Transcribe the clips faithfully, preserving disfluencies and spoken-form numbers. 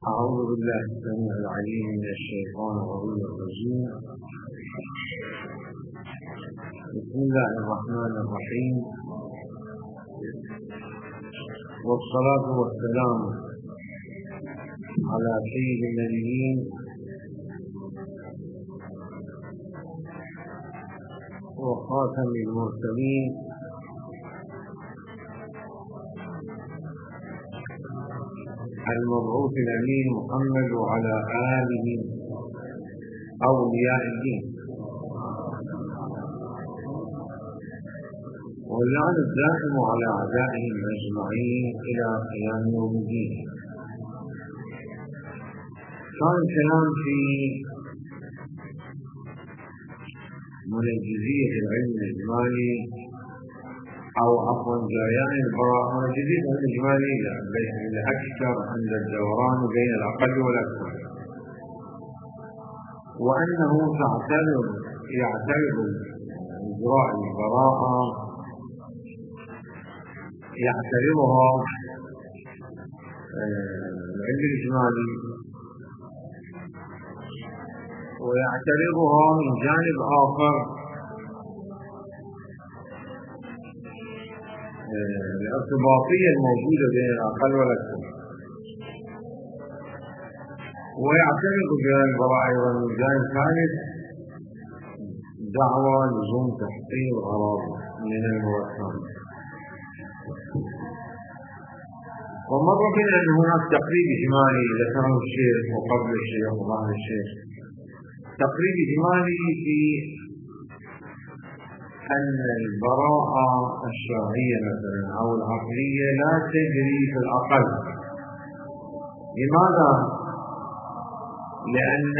أعوذ بالله السميع العليم من الشيطان الرجيم. بسم الله الرحمن الرحيم، والصلاة والسلام على سيد النبيين وخاتم المرسلين المبعوث الأمين محمد وعلى آله أولياء الدين، واللعن الدائم على أعدائهم أجمعين إلى قيام يوم الدين. كان الكلام في منجزية العلم الإجمالي أو عفوا جريان البراءة، منجزية العلم الإجمالي الأكثر عند الدوران بين الأقل والأكثر، وأنه تعترض يعترض إجراء البراءة يعترضها العلم الإجمالي، ويعترضها من جانب آخر الارتباطية الموجودة بين الأقل والأكثر، ويعترض جانب البراءة أيضا من جانب ثالث دعوى لزوم تحقيق غرض من الموسم. ومر بنا أن هناك تقريب إجمالي ذكره الشيخ وقبل الشيخ وبعد الشيخ، تقريب إجمالي في أن البراءة الشرعية مثلا أو العقلية لا تجري في الأقل. لماذا؟ لأن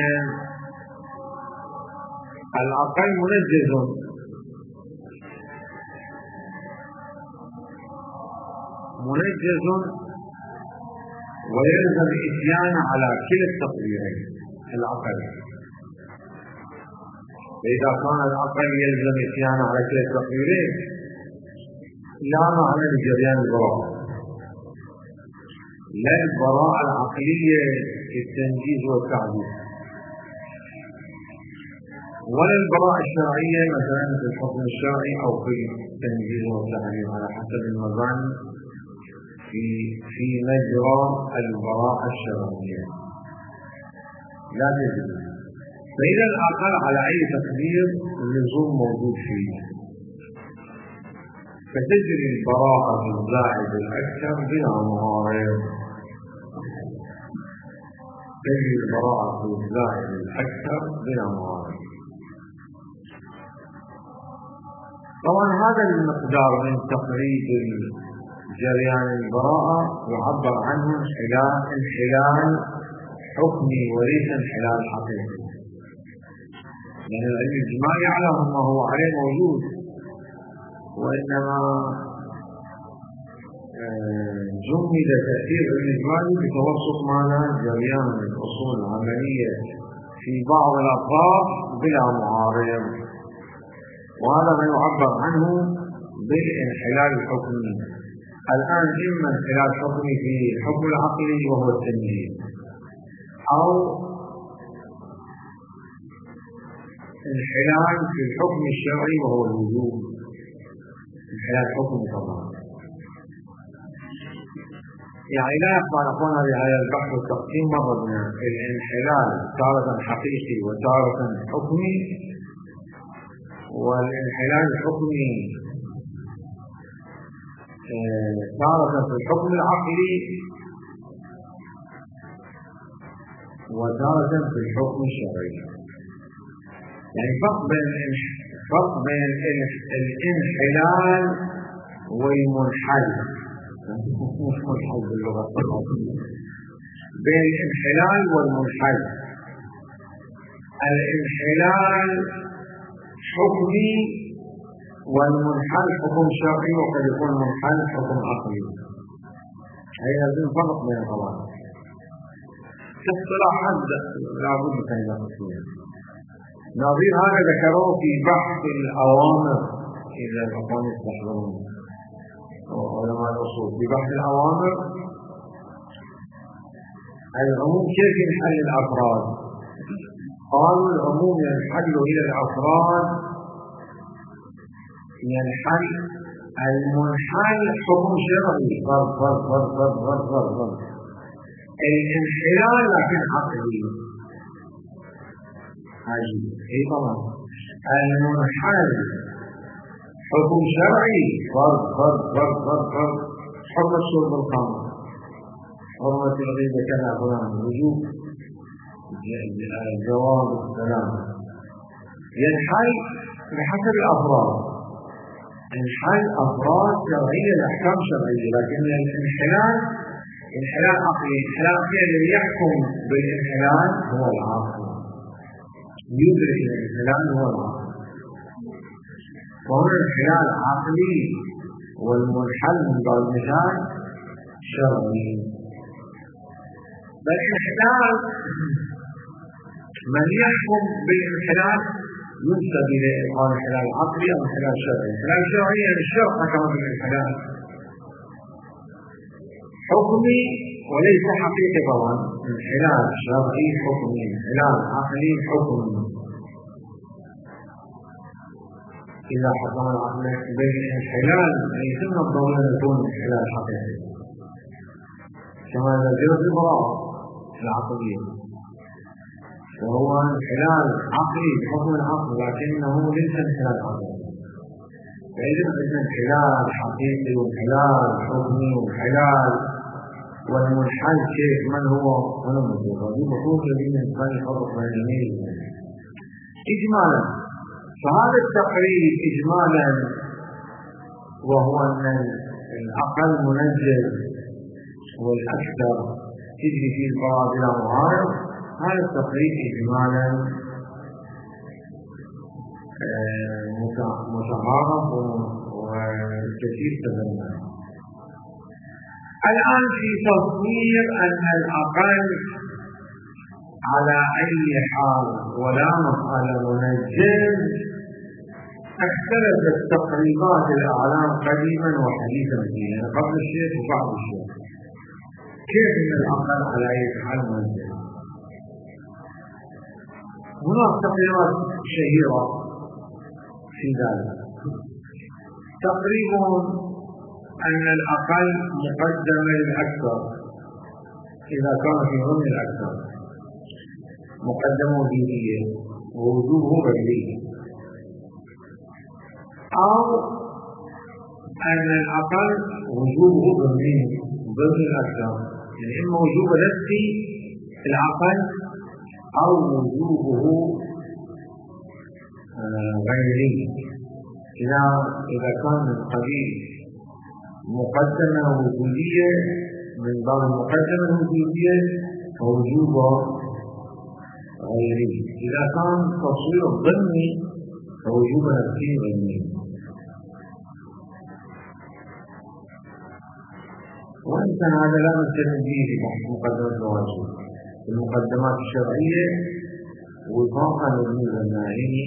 الأقل منجز منجز ويلزم الإتيان على كلا التقديرين الأقل. فإذا كان الأقل يلزم الإتيان على كلا التقديرين لا معنى لجريان البراءة، لا البراءة العقلية في التنجيز والتعديل، ولا البراءة الشرعية مثلا في الحكم الشرعي أو في التنجيز والتعديل على حسب المباني في في مجرى البراءة الشرعية لا تجري. فإذا الأقل على أي تقدير اللزوم موجود فيه، فتجري البراءة الزائد الأكثر بلا معارض، تجري البراءة الزائد الأكثر بلا معارض. طبعا هذا المقدار من تقريب جريان البراءة يعبر عنه انحلال انحلال حكمي وليس انحلال حقيقي، لأن يعني العلم الإجمالي على ما هو عليه موجود، وإنما جمد تأثير العلم الإجمالي بتوسط ماذا؟ جريان الأصول العملية في بعض الأطراف بلا معارض، وهذا ما يعبر عنه بالانحلال الحكمي. الآن إما انحلال حكمي في الحكم العقلي وهو التنجيز، أو انحلال في الحكم الشرعي وهو الوجوب، انحلال حكمي طبعا. يعني لا يخفى على أخوانا بهذا البحث والتقسيم مرة من الانحلال تارة حقيقي وتارة حكمي، والانحلال الحكمي تارة في الحكم العقلي وتارة في الحكم الشرعي. يعني فرق بين فرق بين الانحلال والمنحل، منحل باللغة العربية، بين الانحلال والمنحل. الانحلال حكمي والمنحل حكم شرعي، وقد يكون المنحل حكم عقلي. هي لازم فرق بين القضايا. كاصطلاحات لابد من تفصيل. نظير هذا ذكروه في بحث الأوامر، إذا الأخوان يستحضرون علماء الأصول في بحث الأوامر العموم كيف ينحل الأفراد؟ قالوا العموم ينحل إلى الأفراد، ينحل المنحل حكم شرعي فرض فرض فرض فرض فرض فرض فرض الانحلال لكن عقلي هاجي اي طبعا المنحل حكم شرعي فرض فرض فرض فرض فرض حرمة شرب الخمر، حرمة الغيبة كذا فلان، وجوب جواب السلام، ينحل بحسب الأفراد، انحل أفراد شرعية لأحكام شرعية، لكن الانحلال انحلال عقلي، انحلال عقلي الذي يحكم بالانحلال هو العاقل، يدرك الانحلال هو العاقل، وهنا الانحلال عقلي والمنحل من بعض المثال شرعي. بل الانحلال من يحكم بالانحلال ينسب اليه قال انحلال عقلي او انحلال شرعي. انحلال شرعي يعني الشرع حكم بالانحلال حكمي وليس حقيقي، طبعا انحلال شرعي حكمي، انحلال عقلي حكمي. اذا حكم العقل بالانحلال يتم الضرورة ان يكون انحلال حقيقي، كما اذا جرت البراءة العقلية وهو انحلال عقلي بحكم العقل لكنه ليس انحلال عقلي، فإذا عندنا انحلال حقيقي وانحلال حكمي وانحلال والمنحل كيف من هو من الموجود، هذه مفروض الذين الإنسان يفرق بين الاثنين إجمالا. فهذا التقرير إجمالا وهو أن الأقل منجز والأكثر تجري فيه البراءة بلا معارض، هذا التقرير إجمالا متعارف وكثير تبنى. الآن في تصوير أن الأقل على أي حال ولا مسألة منجز، اختلفت تقريبات الأعلام قديما وحديثا فيها قبل الشيخ وبعد الشيخ، كيف أن الأقل على أي حال منجز. هناك تقريرات شهيرة في ذلك، تقريب أن الأقل مقدم للأكثر إذا كان في ضمن الأكثر، مقدمة دينية ووجوبه غيري، أو أن الأقل وجوبه ضمني ضمن الأكثر، يعني إما وجوب نفسي في الأقل أو وجوبه غيري. إذا إذا كان القليل مقدمة وجودية من باب المقدمة الوجودية فوجوبه غيري، إذا كان تصوير ضمني فوجوب نفسي ضمني. وإنت هذا لا نستند به في مقدمة الواجب، المقدمات الشرعية وفاقا لابن الغنائي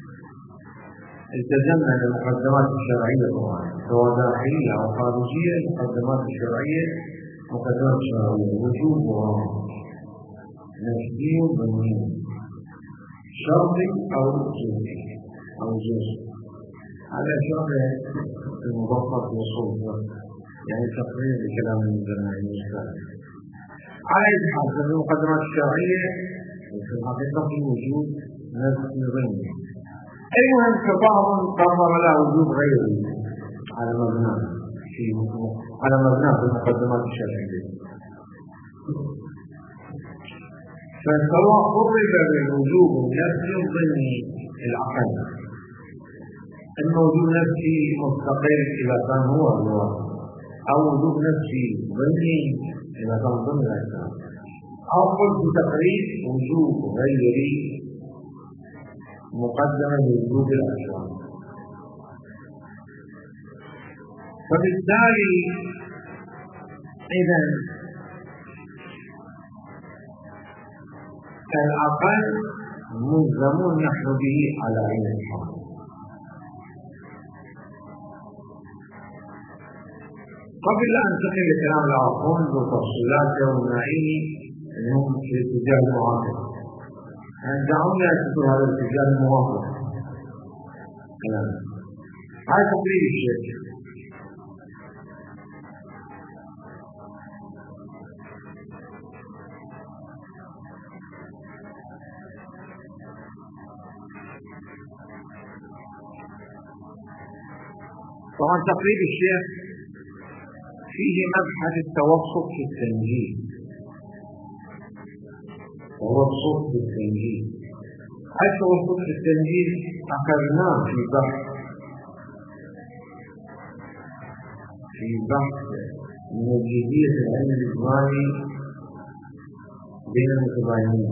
التزمنا بالمقدمات الشرعية طبعا، سواء داخلية أو خارجية. المقدمات الشرعية مقدمات شرعية وجوبها نفسي ضمني، شرطي أو جزئي أو جزء، على شرط المضبط والصوت، يعني تقرير بكلام الغنائي المستقبل. على أي حال المقدمات الشرعية في الحقيقة في وجود نفسي ضمني. المهم كبعض قرر له وجود غيري على مبنى في على مبنى في المقدمات الشرعية، فسواء قرب بالوجوب نفسي ضمني العقل، الموجود نفسي مستقل إذا كان هو الواقع، أو وجود نفسي ضمني إذا كان ضمن الأجسام، أو قلت تقريب وجوب غيري مقدمة لوجوب الأجسام. فبالتالي إذا الأقل ملزمون نحن به على عين الحال. قبل أن تقل كلام العقول وتفصيلاته ونعيه أنهم في الاتجاه المعاكس. يعني دعونا نذكر هذا الاتجاه الموافق. هذا تقريب الشيخ. طبعا تقريب الشيخ فيه مبحث التوسط في التنجيل. توسط في التنجيل. التوسط في التنجيل أخذناه في بحث في بحث موجودية العلم الإجمالي بين المتباينين.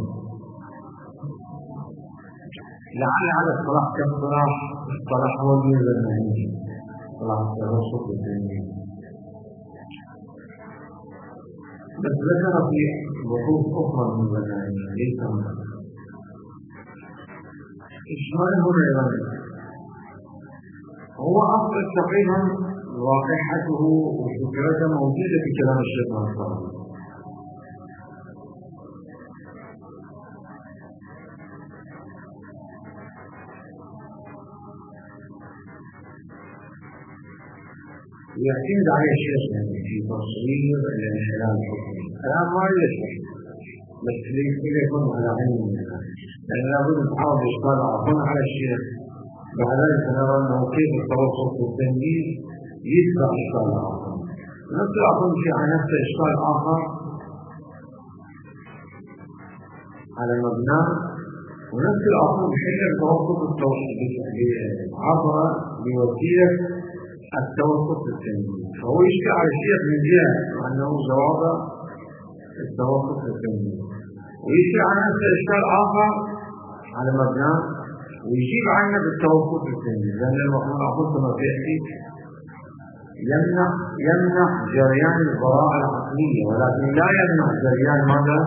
لعل هذا الصلاح كالصلاح الصلاح هو الجزء المهم صلاح التوسط في التنجيل. بس ذكر في بحوث أخرى من المتباينين ليس مثلا إجمال هنا يرى هو أصل تقريبا واقعته وفكرته موجودة في كلام الشيخ ناصر. يعتمد عليه الشيخ في تصوير الانحلال الحكمي. الآن ما يشرح بس لكي يكون على علم منها، لأن لابد من تحاول إشكال عفوا على الشيخ. بعد ذلك نرى أنه كيف التوسط في التنجيل يتبع إشكال آخر. نفس الأخذ في عن نفس إشكال آخر على مبنى، ونفس الأخذ بحيث التوسط عبر بوسيلة التوسط في التنجيل. فهو يشكل على الشيخ من جهة أنه جواب التوسط في التنجيل، ويشكل على نفس إشكال آخر على مبنى ويجيب عنه بالتوسط في التنجيل، لأن المفروض أقول كما سيأتي يمنع يمنع جريان البراءة العقلية، ولكن لا يمنع جريان ماذا؟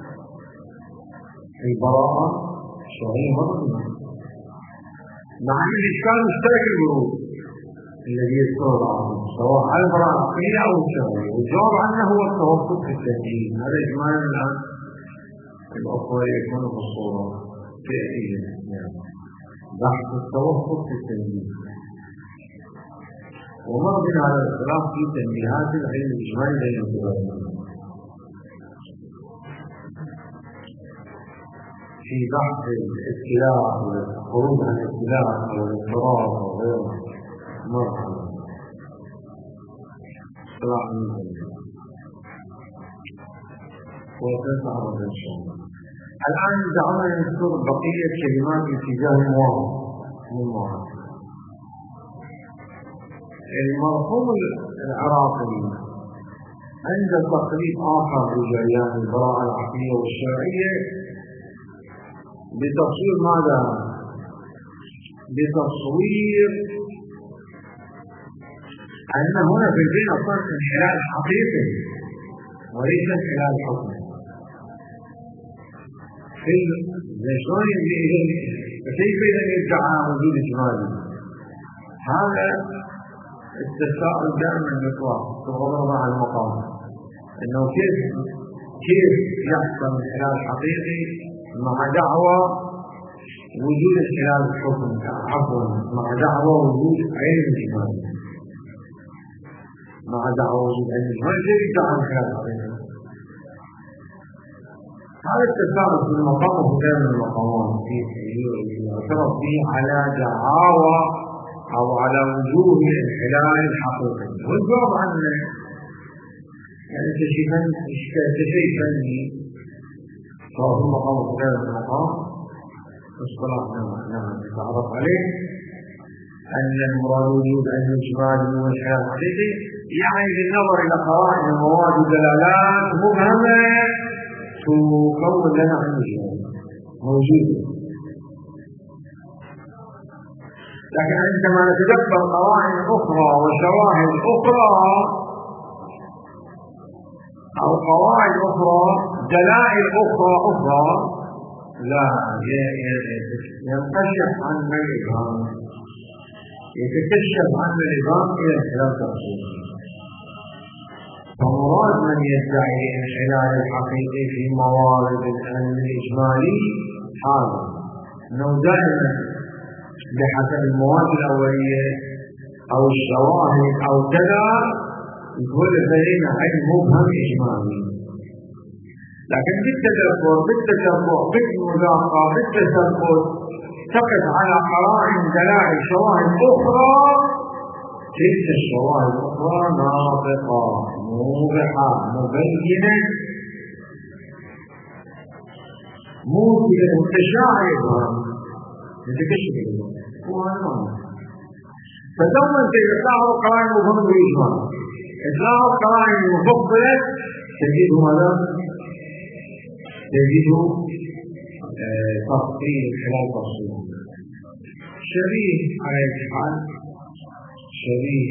البراءة الشرعية مرة. مع أن الإشكال مشترك الورود الذي يذكره العقل سواء على البراءة العقلية أو الشرعية، والجواب عنه هو التوسط في التنجيل. هذا إجمالا الآن الأخوة يكون في الصورة تأتي يعني بحث التوسط في التنجيل. ومر بنا على الاختلاف في تنبيهات العلم الإجمالي بين المتباينين في بحث الاختلاف والخروج عن الاختلاف أو الاضطراب أو غيره. مر على اختلاف المتباينين وسنتعرض إن شاء الله. الآن دعونا نذكر بقية كلمات اتجاه واضح من واحد. المرحوم العراقي عند تقريب آخر لجريان البراءة العقلية والشرعية بتصوير ماذا؟ بتصوير أن هنا في البين أصلا انحلال حقيقي وليس انحلال حكمي. كيف إذا يدعى وجود إجمالي؟ هذا التساؤل دائما يطرح في الغضب على المقام، انه كيف كيف يحصل انحلال حقيقي مع دعوى وجود انحلال الحكم، عفوا مع دعوى وجود علم اجمالي، مع دعوى وجود علم اجمالي كيف يدعى انحلال حقيقي؟ هذا التساؤل في المقام وغير المقامات يعترف به على دعاوى أو على وجوه الانحلال الحقيقي، والجواب عنه يعني كشيء فني سواء في المقام أو غير المقام اصطلحنا نعم نتعرف عليه أن المراد وجود علم اجمالي والانحلال الحقيقي، يعني بالنظر إلى قواعد المواد والدلالات مبهمة تكون لنا علم اجمالي موجود. لكن عندما نتدبر قواعد أخرى وشواهد أخرى أو قواعد أخرى دلائل أخرى أخرى لا ينكشف عنا الإبهام، يتكشف عنا الإبهام إلى انحلال تفصيلي. فمراد من يدعي الانحلال الحقيقي في موارد العلم الإجمالي هذا أنه دائما بحسب المواد الأولية أو الشواهد أو كذا يقول لدينا علم مبهم إجمالي، لكن بالتدبر بالتتبع بالملاقاة بالتثبت تقف على قرائن دلائل شواهد أخرى، تلك الشواهد الأخرى ناطقة موضحة مبينة موجبة متشعبة لتكشف هو هذا. فدوما تلاحظ قرائن مبهم بالإجمال، تلاحظ قرائن مفضلة تجد ماذا؟ تجد تفصيل خلال تفصيل شبيه على الحال شبيه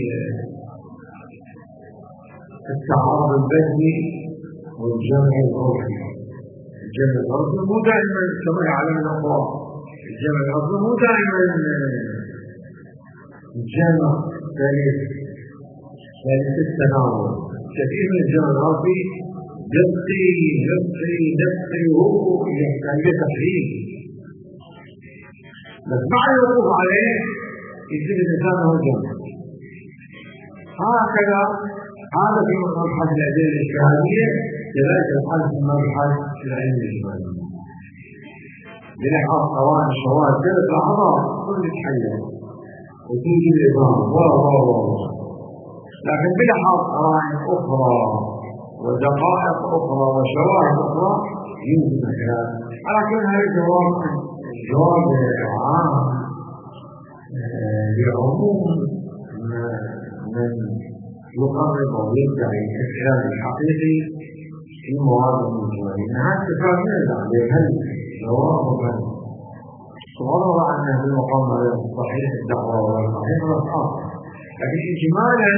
التعارض البدني والجمع الروحي. الجمع الروحي مو دائما كما يعلم الأخوة، الجمع الروحي مو دائما الجمع ثالث ثالث التناول. كثير من الجمع الروحي دقي دقي دقي وهو يحتاج تحليل، بس بعد الوقوف عليه يصير الإنسان هو جمع. هكذا هذا في مبحث الأدلة الاجتهادية، كذلك الحل في مبحث العلم الإجمالي بلحاظ قوائم الشواهد ثلاث أعضاء كل تحلل وتوجد الإبهام و و و لكن بلحاظ قوائم أخرى ودقائق أخرى وشواهد أخرى يمكن الكلام. على كل هذا الجواب الجواب عام لعموم من يقرب أو يدعي الإنحلال الحقيقي في مواد الإجمالي. هذا الكلام يرجع لهل جواب وهل وضع أن هذا المقام على صحيح الدعوة والصحيح والصحيح، لكن إجمالا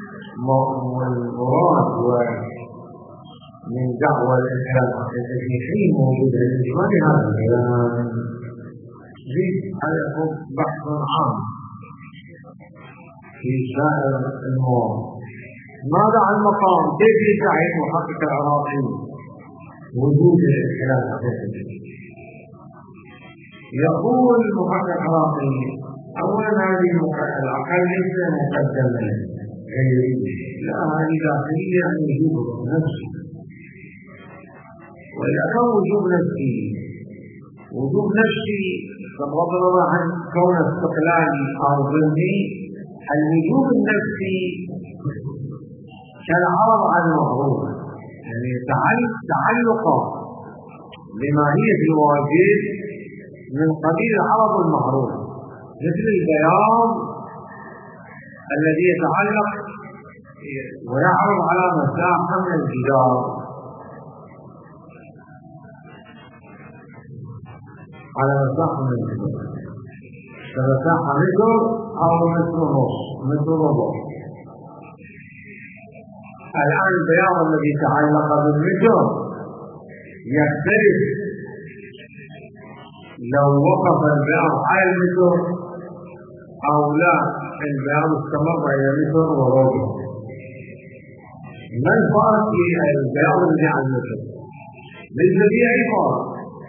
المراد من دعوة الإنحلال الحقيقي في حين موجود الإجمال هذا الكلام زيد على بحث عام في سائر المواد. ماذا عن المقام؟ كيف يدعي المحقق العراقي وجود الإنحلال الحقيقي؟ يقول المحقق العراقي أولا هذه العقل ليس مقدمة لا، هذه داخلية عن وجوب نفسه، وإذا كان وجوب نفسي وجوب نفسي بغض النظر عن كون استقلالي أو ظلمي، الوجوب النفسي كالعرض على المعروف، يعني تعلقا بماهية الواجب من قبيل العرض المعروف، مثل البياض الذي يتعلق ويعرض على مساحة من الجدار، على مساحة من الجدار كمساحة متر أو متر ونص متر ربع. الآن البياض الذي تعلق بالمتر يختلف لو وقف البياض على المتر أو لا، البياض استمر إلى متر وربع. ما الفرق في البياض الذي على المتر؟ ليس فيه أي فرق،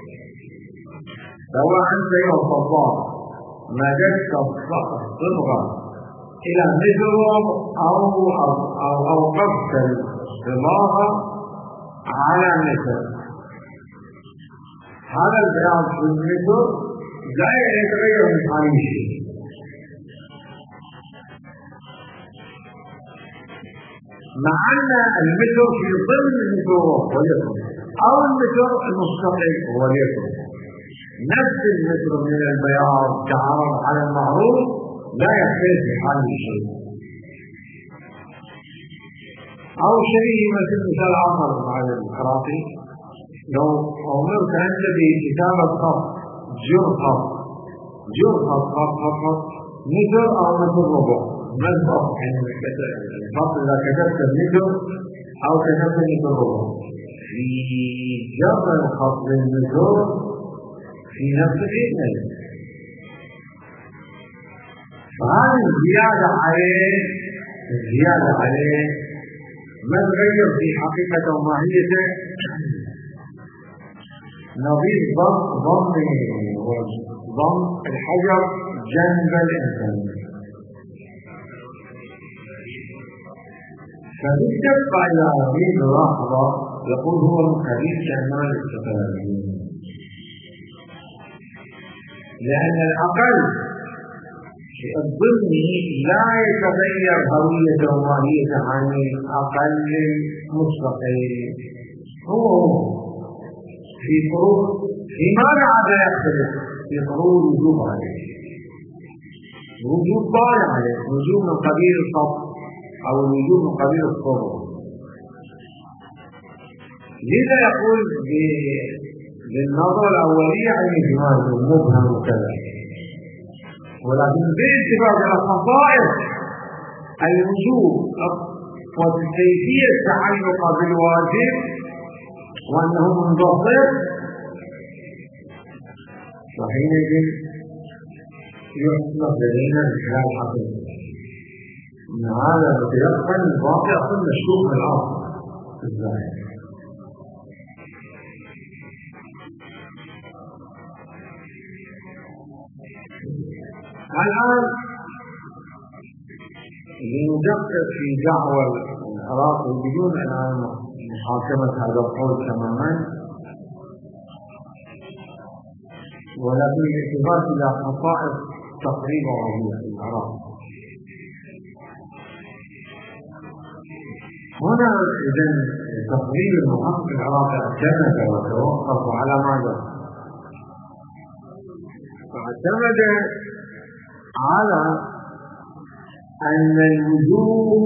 سواء أنت يا صباح مددت الصبغة إلى متر أو أو أو أوقفت الصباغة على متر، هذا البياض في المتر لا يتغير من حال شيء. مع أن المتر في ضمن المتر وليكن أو المتر المستقل وليكن نفس المتر من البياض كعرض على المعروف لا يختلف في حال شيء. أو شيء مثل مثال آخر على القراطي، لو أمرت أنت بكتابة خط جر خط جر خط خط خط متر أو متر ربع، ما الفرق بين الخط إذا كتبت متر أو كتبت متر ربع؟ في جر الخط للمتر في نفس الإيمان، فهذه الزيادة عليه الزيادة عليه ما تغير في حقيقته وماهيته نظير ضم ضم ضم الحجر جنب الإنسان. فبالتبقى إلى هذه اللحظة يقول هو من قبيل كمال التفاعلين، لأن الأقل الضمني لا يتغير هويته وماهيته عن الأقل المستقل، هو في فروض فيما عدا يختلف في فروض الوجوب عليه، الوجوب طالع عليه، الوجوب من قبيل الخط أو الوجوب من قبيل الصبر. لذا يقول بالنظرة الأولية عن إجمال مبهم وكذا، ولكن بالاتفاق على خصائص الوجوب وكيفية تعلق بالواجب وأنه منضبط، وحينئذ يطلق لدينا الخلال حقيقي أن هذا متيقن الواقع كل مشروع من الأرض في الظاهر. الآن لندقق في دعوى العراقي بدون أن محاكمة هذا القول تماما، ولكن الالتفات إلى خصائص تقريب عربية في العراق. هنا إذن تقريب المحقق العراقي اعتمد وتوقف على ماذا؟ فاعتمد على أن الوجوب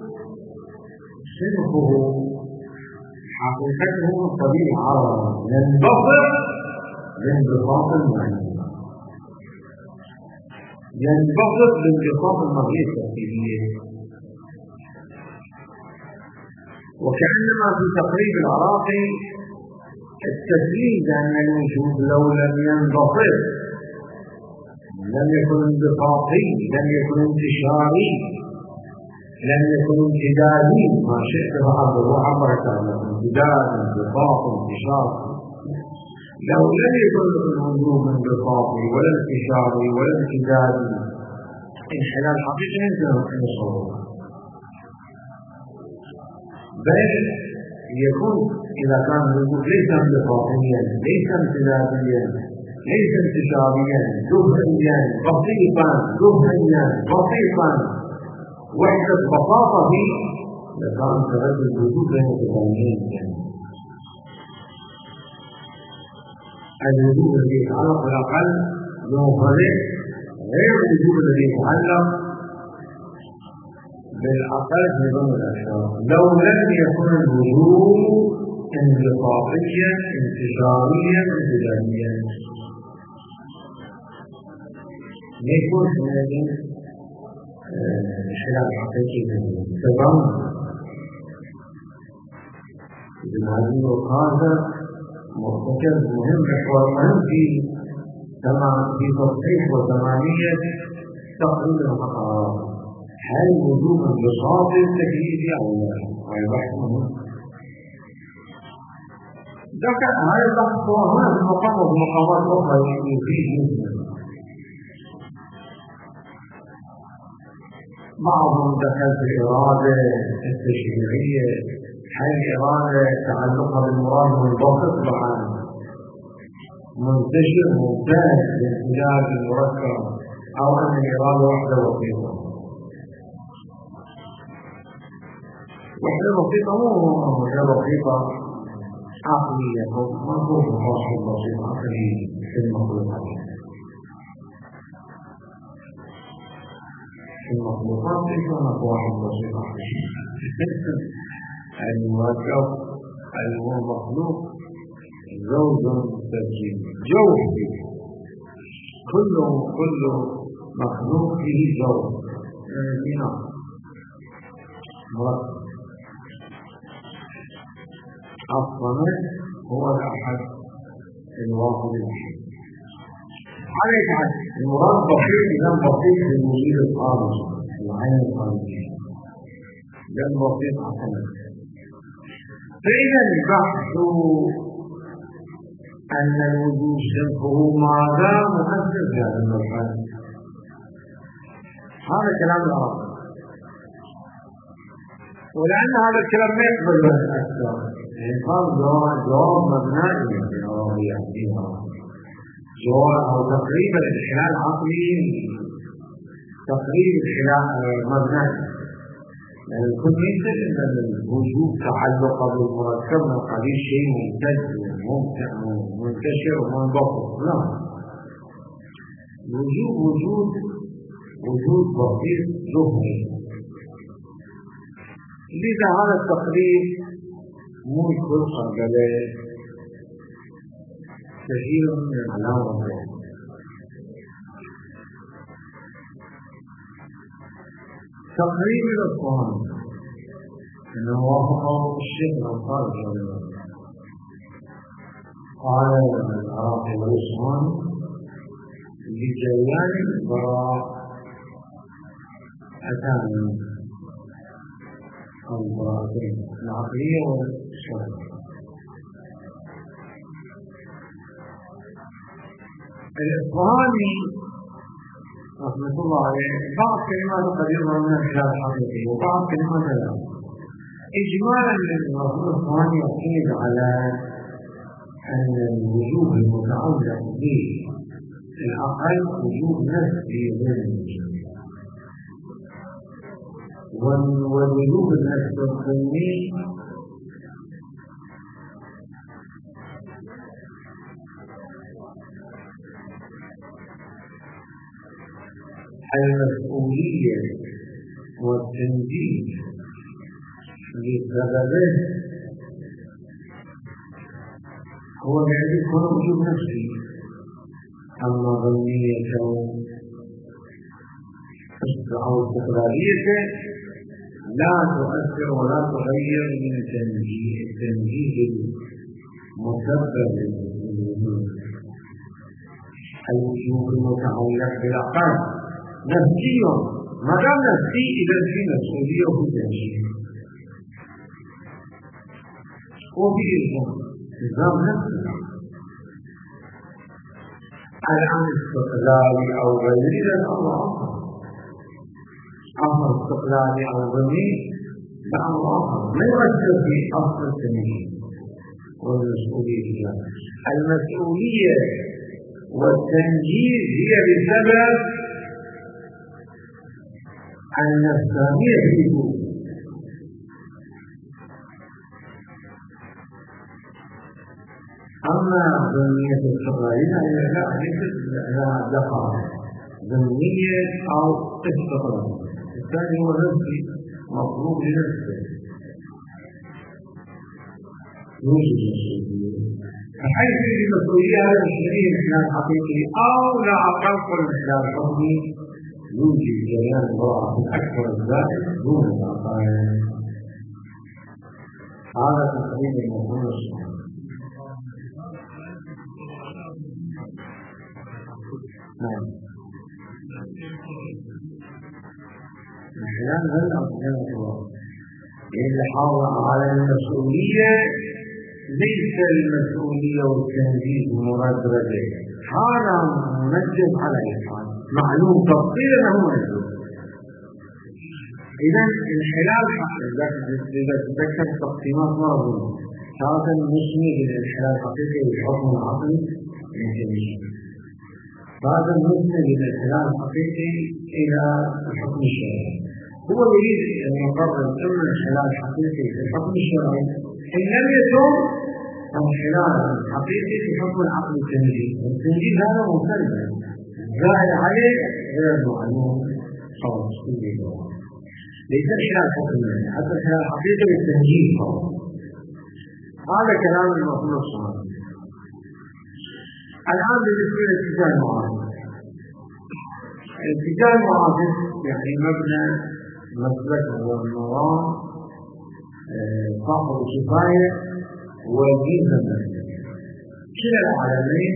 صنفه حقيقته من قبيل عربي ينبثق بانبساط المعنى، ينبسط بانبساط الماهية الترتيبية، وكأنما في تقريب العراقي التسليم بأن الوجوب لو لم ينبسط لم يكن انبساطي، لم يكن انتشاري، لم يكن امتدادي، ما شئت فعبر وعبرت عنه امتداد انبساط انتشار، لو لم يكن الوجوب انبساطي ولا انتشاري ولا امتدادي انحلال حقيقي يمكن ان يصور، بل يكون إذا كان الوجوب ليس انبساطيا ليس امتداديا ليس انتشاريا جزئيا بسيطا جزئيا بسيطا وحدة بساطة فيه لكان تردد الوجود بين التفاهمين. الوجود الذي يتعلق بالأقل بمفرده غير الوجود الذي يتعلق بالأقل في ضمن الأشياء. لو لم يكن الوجود انبساطيا انتشاريا امتداديا يكون هذه خلاف حقيقي تمام. إذن هذه القاعدة مرتكز مهم محور مهم في في تصحيح وتمامية تقريب الحقائق. هل وجوب انبساط التكليف أو لا؟ هذا بحث مهم. ذكر هذا البحث هنا في مقام ومقامات أخرى يفيد جدا. بعضهم دخل في الإرادة التشريعية، هل الإرادة تعلقها بالمراد منضبط مع منتشر ممتاز لامتداد المركب، أو أن الإرادة وحدة بسيطة. وحدة بسيطة مو وحدة بسيطة عقلية، ما هو خاصة بسيطة عقلية في المخلوقات. المخلوقات ليس هناك واحد بسيط المركب المخلوق زوج تركيب جوهري، كل كل مخلوق فيه زوج بناء مركب. الصمد هو الأحد الواحد الوحيد. عليك حد المراد بسيط إذا بسيط بالوجود الخارجي العين الخارجية، لأن بسيط عقلا فإذا البحث أن الوجود شبهه ماذا مؤثر في هذا المرحلة. هذا كلام العرب، ولأن هذا الكلام ما يقبل الأكثر، يعني قال جواب مبنائي في العربية فيها جواب أو تقريبا الخلال عقلي، تقريب الخلال مبنائي، يعني الكل يمكن أن الوجود تعلق بالمركب من قبيل شيء ممتد ومنتشر ومنضبط. لا، الوجود وجود وجود بسيط ظهري. لذا هذا التقريب مو يكون قبل كثير من العلامة. تقريب الأصوات أنه وافق الشيخ الأنصاري قال العراقي والعثمان لجريان البراء أتاني البراءتين العقلية والشرعية. الإصفهاني رحمة الله عليه بعض كلمات قد يظهر من الخلاف الحقيقي وبعض كلمات لا. إجمالا للرسول الإصفهاني يعتمد على أن الوجوب المتعلق بالعقل وجوب نفسي غير موجود، والوجوب النفسي المسؤولية والتنجيز لسببه هو الذي يكون وجوب نفسي، أما ظنية أو استقلالية لا تؤثر ولا تغير من التنجيز المسبب للوجود. الوجوب المتعلق بالعقل نفسي، ما دام نفسي إذا في مسؤولية وتنجيز وفي نظام نفسي. الآن استقلالي أو غيري للأمر آخر، أمر استقلالي أو غيري لأمر آخر ما يؤثر في أصل التنجيز والمسؤولية. المسؤولية والتنجيز هي بسبب النفسانية في الوجود. أما ظنية الاستقلالية لا ليست لها دقة ظنية أو استقلالية. الثاني هو نفسي مطلوب لنفسه يوجد مسؤولية، بحيث المسؤولية هذا الشيء الإحلال الحقيقي أو لا أقل من الإحلال الحكمي يوجد جريان براءة أكثر الزائد دون العقائد. هذا تقريبا المفهوم الصحيح. نعم، الإحلال هل أصدقاء الله اللي حاول على المسؤولية ليس المسؤولية والتنجيز مرددة، هذا منجز على الإحلال معلوم تفصيلا أنه منجز. إذا الانحلال إذا تذكر تقسيمات مرضية تارة نسمي بالانحلال الحقيقي والحكم العقلي يمكن هذا نسمي بالانحلال الحقيقي إلى الحكم الشرعي. هو يريد أن يقرر أن الانحلال الحقيقي في الحكم الشرعي إن لم يكن الانحلال الحقيقي في حكم العقل التنجيز. التنجيز هذا مختلف زائد عليه غير معلوم خلاص كله ليس الانحلال الحكمي حتى الانحلال الحقيقي بالتنجيز فقط. هذا كلام المفهوم الصحيح. الآن بالنسبة للاتجاه المعاكس، الاتجاه المعاكس يعني مبنى مسلك والنظام صاحب الكفاية والدين المسلك، كلا العالمين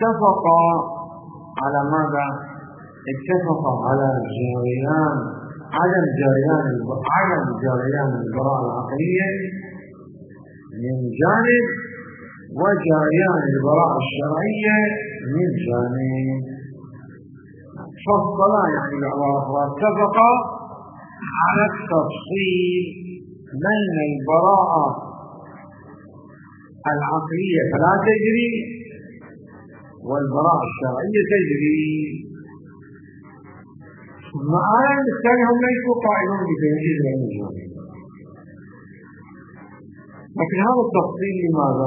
اتفقا على ماذا؟ اتفقا على جريان عدم جريان عدم جريان البراءة العقلية من جانب، وجريان البراءة الشرعية من جانب. فصلا يعني بعبارة أخرى اتفقا على التفصيل بين البراءة العقلية فلا تجري والبراءة الشرعية تجري. معايا بالتالي هم ليسوا قائلون بتنجيز النجوم، لكن هذا التفصيل لماذا؟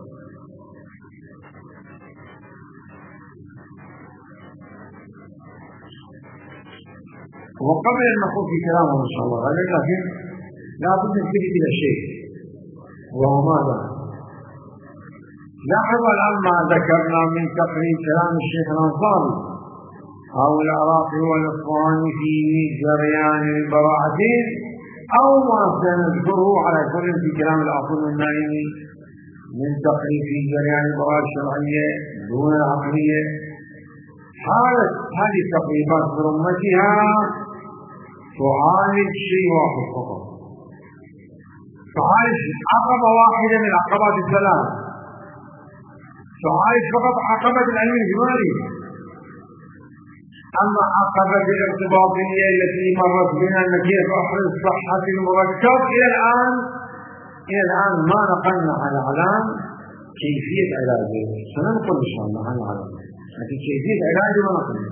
وقبل أن نقول في كلامه إن شاء الله غالبا، لكن لا بد ننتبه إلى شيء، وهو ماذا؟ لاحظوا الآن ما ذكرنا من تقريب كلام الشيخ الأنصاري أو العراقي والإخواني في جريان البراءتين، أو ما سنذكره على كل في كلام الأصول النائمي من تقريب في جريان البراءة الشرعية دون العقلية. هذه التقريبات برمتها تعالج شيء واحد فقط، تعالج عقبة واحدة من العقبات الثلاث، تعالج فقط عقبة العلم الإجمالي. أما عقبة الارتباطية التي مرت بنا كيف أحرز صحة المركب، إلى الآن إلى الآن ما نقلنا على علام كيفية علاجه، سننقل إن شاء الله عن علام، لكن كيفية علاجه ما نقلنا،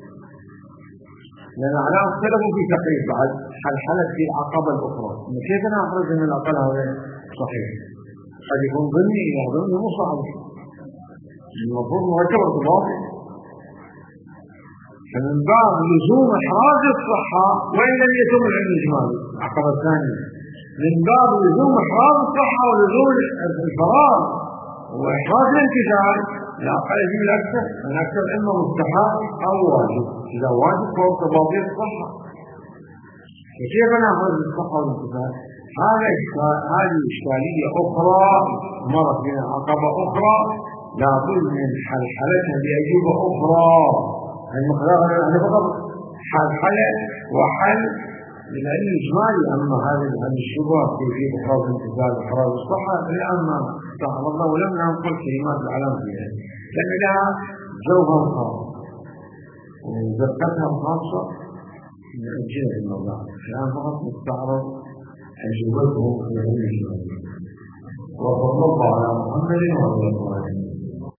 لأن العلام اختلفوا في تقريب بعد حلحلت في العقبة الأخرى. كيف نحرز من الأقل هذا صحيح؟ قد يكون ضمني إلى ضمني مو صحيح، المفروض مركب ارتباطي، فمن باب لزوم إحراز الصحة وإن لم يتم العلم الإجمالي. العقبة الثانية من باب لزوم إحراز الصحة ولزوم الفراغ وإحراز الانتزاع، لا أقل يجب الأكثر، الأكثر إما مستحب أو واجب، إذا واجب فهو ارتباطية الصحة. فكيف نأخذ الصحة والانتزاع؟ هذا هذه إشكالية أخرى مرت بنا عقبة أخرى لابد من حلحلتها بأجوبة أخرى. المقدار هذا فقط حلحلة وحل للعلم الإجمالي. أما هذه الشبهات كيفية إحراز الانتزاع وإحراز الصحة لأما استغفر الله ولم ننقل كلمات العلام فيها، لأن لها جوهر خاص وذكرتها خاصة نأجلها في الموضوع. الآن فقط نستعرض أجوبتهم في العلم الإجمالي. وصلى الله على محمد وعلى آله وصحبه.